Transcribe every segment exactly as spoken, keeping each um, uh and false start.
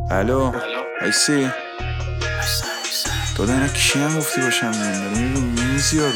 الو ایسی تو دنه کشی هم گفتی باشم داره میرو میزی یارو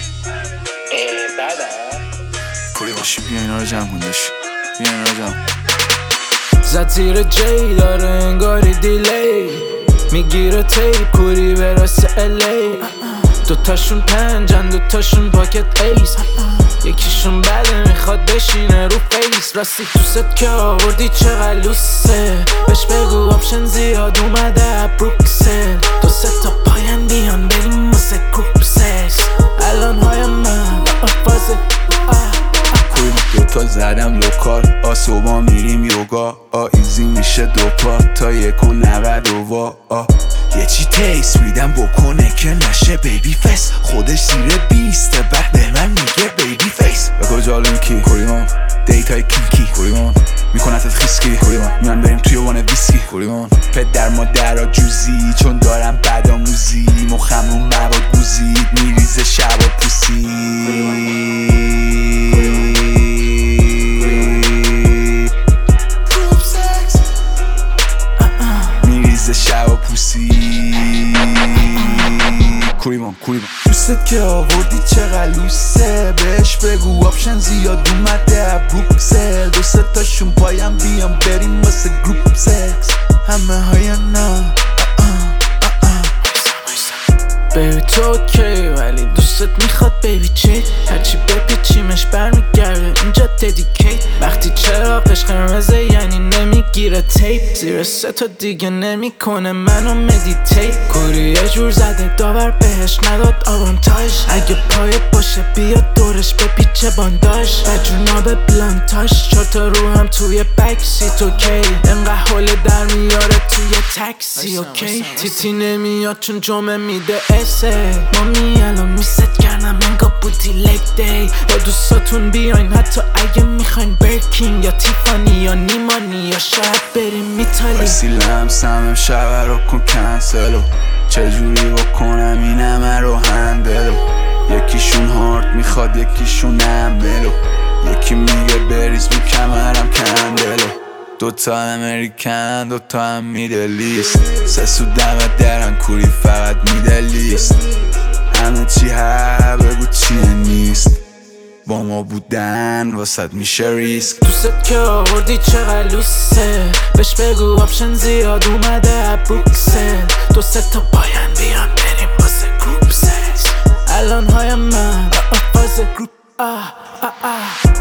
بعد پوری باشی بیا اینا رو جمع کن داشت بیا اینا رو جمع زد زیر جی داره انگاری دیلی میگیره تی پوری برسه الی دوتاشون پنجن دوتاشون پاکت ایس یکیشون بده میخواد بشینه رو فیس راستی تو ست که آوردی چقدر لوسه بهش بگو آپشن زیاد اومده بروکسل دو ست تا پاین بیان بریم واسه گروپ سکس الان های من فازه کوی دوتا زدم لوکال آسوبا میریم یوگا آ ایزی میشه دو پا تا یک و نود و وا آ یه چی تیس میدم بکنه که نشه بیبی فیس خودش زیر بیسته بعد به من میگه بیبی فیس به کجا لینکی کوریمان دیتای کیکی کوریمان میکنتت خیسکی کوریمان میان بریم توی وان ویسکی کوریمان پدر مادرها جوزی چون دارم بد آموزی مخمون مواد گوزید میریزه شب و پوسی میریزه شب و پوسی کوریمان کوریمان دوست که آوردی چقدر لوسه بهش بگو آپشن زیاد اومده بروکسل دو سه تاشون پایم بیام بریم واسه گروپ سکس همه های نه بیبی تو اوکی ولی دوستت میخواد بیبی چی هرچی بپیچیمش برمیگرده اینجا ددیکیت وقتی چراغش قرمزه یعنی نمیگیره تیپ زیر سه تا دیگه نمیکنه منو مدیتیت کوری یه جور زده داور بهش نداد آوانتاژ اگه پای باشه بیا دورش بپیچه بانداش و جوناب بلانتاش چارتا رو هم توی بکسیت اوکی انقدر حوله در میاره توی تاکسی اوکی تیتی نمیاد چون جمعه میده مامی الان میست کردم انگا بودی لگ دی با دوستاتون بیاین حتی اگه میخواین برکینگ یا تیفانی یا نیمانی یا شاید بریم میتالی وسیلم سمم شب رو کن کنسلو چجوری بکنم این همه رو هندلو یکیشون هارد میخواد یکیشون امبلو یکی میگه بریز رو کمرم کندلو دوتا امریکن دوتا هم میدلیست سه سو دمت درن کوری فقط میدلیست همه چی ها بگو چیه نیست با ما بودن واسد میشه ریسک دوست که آوردی چقدر لوسه بهش بگو آپشن زیاد اومده بروکسل دو سه تا پاین بیان بریم واسه گروپ سکس الان های من فاز گروپ آه آه آه